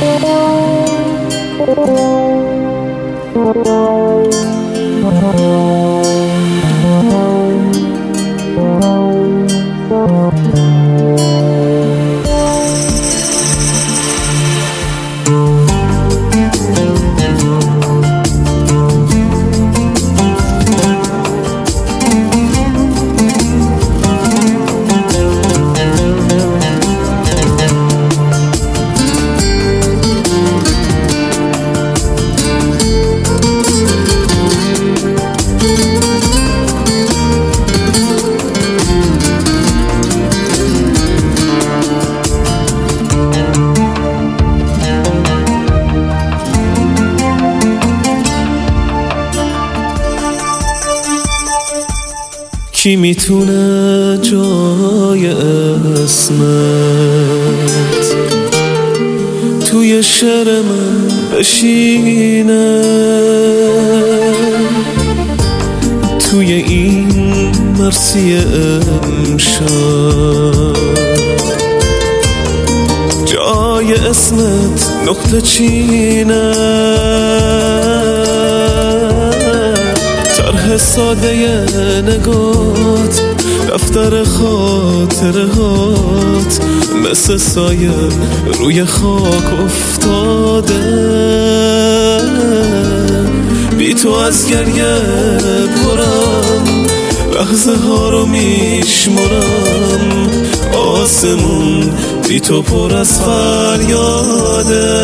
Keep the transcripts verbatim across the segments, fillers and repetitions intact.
کی میتونه جای اسمت توی شعر من بشینه، توی این مرسی امشب جای اسمت نقطه چینه، طرح ساده نگات دفتر خاطره هات مثل سایه روی خاک افتاده، بی تو از گریه پرم لحظه ها رو میشمرم، آسمون بی تو پر از فریاده،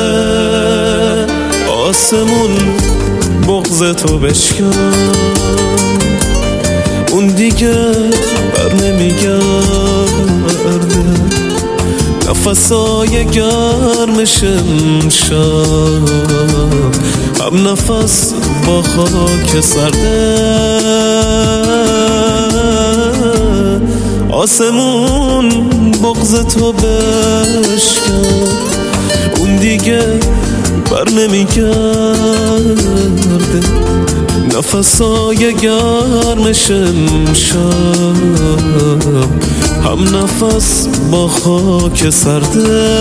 آسمون بغض تو بشکن اون دیگه بر نمیگرده، نفسای گرمش امشب هم نفس با خاک سرده، آسمون بغض تو بشکن اون دیگه بر نمیگرده، نفسای گرمش امشب هم نفس با خاک سرده.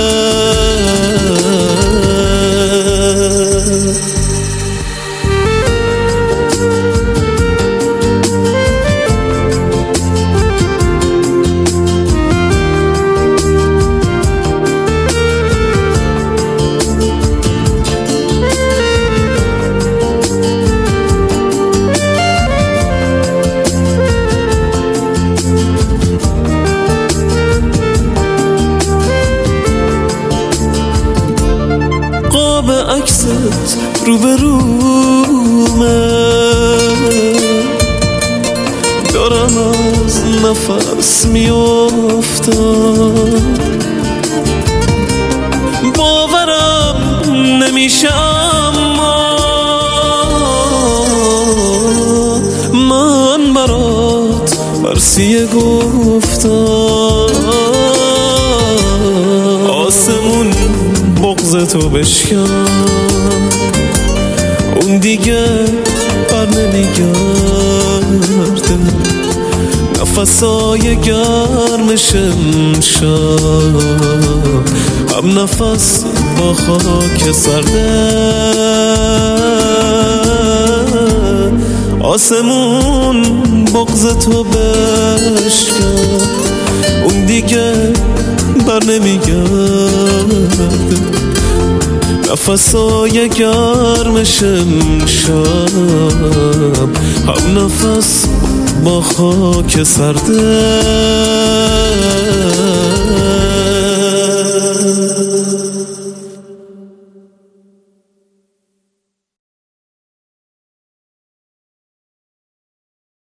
عکست رو به رومه دارم از نفس میافتم، باورم نمیشه اما من برات مرسیه گفتم، آسمون بغض تو بشکن اون دیگه بر نمیگرده، نفسای گرمش امشب هم نفس با خاک سرده، آسمون بغض تو بشکن اون دیگه بر نمیگرده، نفسای گرمش امشب هم نفس با خاک سرده.